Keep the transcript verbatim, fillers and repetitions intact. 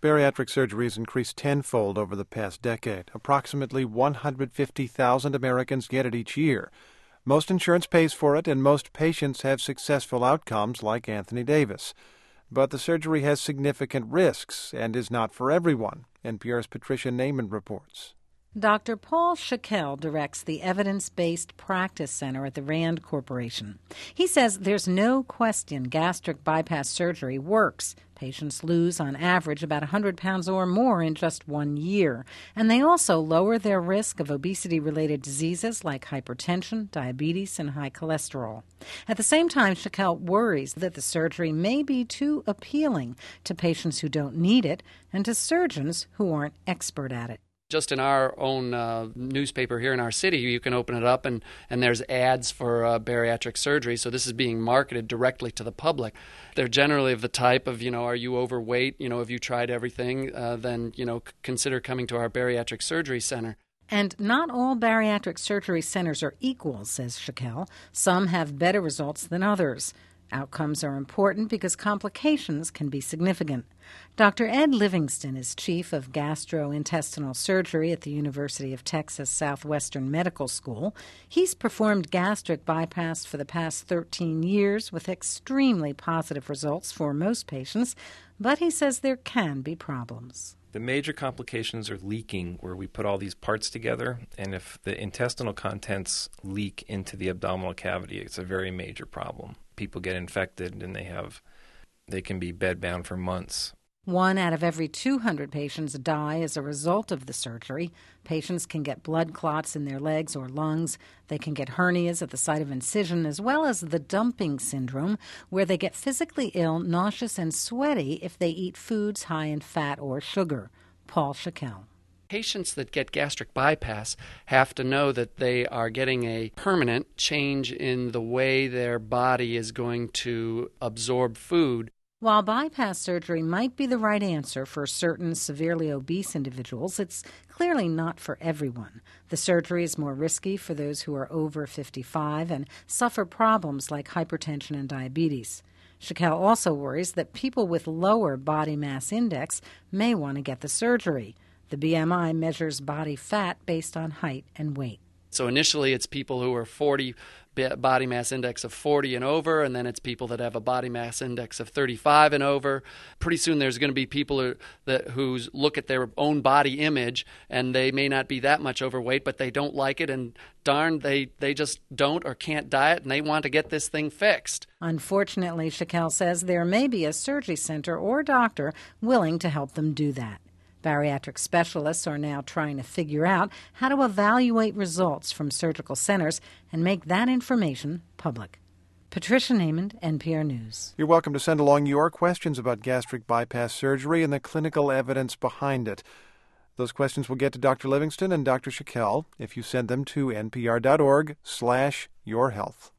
bariatric surgery has increased tenfold over the past decade. Approximately one hundred fifty thousand Americans get it each year. Most insurance pays for it, and most patients have successful outcomes, like Anthony Davis. But the surgery has significant risks and is not for everyone. N P R's Patricia Naiman reports. Doctor Paul Shakel directs the Evidence-Based Practice Center at the RAND Corporation. He says there's no question gastric bypass surgery works. Patients lose, on average, about one hundred pounds or more in just one year. And they also lower their risk of obesity-related diseases like hypertension, diabetes, and high cholesterol. At the same time, Shakel worries that the surgery may be too appealing to patients who don't need it and to surgeons who aren't expert at it. Just in our own uh, newspaper here in our city, you can open it up and, and there's ads for uh, bariatric surgery. So this is being marketed directly to the public. They're generally of the type of, you know, are you overweight? You know, have you tried everything? Uh, then, you know, c- consider coming to our bariatric surgery center. And not all bariatric surgery centers are equal, says Shakel. Some have better results than others. Outcomes are important because complications can be significant. Doctor Ed Livingston is chief of gastrointestinal surgery at the University of Texas Southwestern Medical School. He's performed gastric bypass for the past thirteen years with extremely positive results for most patients, but he says there can be problems. The major complications are leaking, where we put all these parts together, and if the intestinal contents leak into the abdominal cavity, it's a very major problem. People get infected, and they have, they can be bedbound for months. One out of every two hundred patients die as a result of the surgery. Patients can get blood clots in their legs or lungs. They can get hernias at the site of incision, as well as the dumping syndrome, where they get physically ill, nauseous, and sweaty if they eat foods high in fat or sugar. Paul Shakel. Patients that get gastric bypass have to know that they are getting a permanent change in the way their body is going to absorb food. While bypass surgery might be the right answer for certain severely obese individuals, it's clearly not for everyone. The surgery is more risky for those who are over fifty-five and suffer problems like hypertension and diabetes. Shakel also worries that people with lower body mass index may want to get the surgery. The B M I measures body fat based on height and weight. So initially it's people who are forty, body mass index of forty and over, and then it's people that have a body mass index of thirty-five and over. Pretty soon there's going to be people who that who look at their own body image, and they may not be that much overweight, but they don't like it, and darn, they, they just don't or can't diet, and they want to get this thing fixed. Unfortunately, Shakel says there may be a surgery center or doctor willing to help them do that. Bariatric specialists are now trying to figure out how to evaluate results from surgical centers and make that information public. Patricia Naiman, N P R News. You're welcome to send along your questions about gastric bypass surgery and the clinical evidence behind it. Those questions will get to Doctor Livingston and Doctor Shakel if you send them to npr.org slash your health.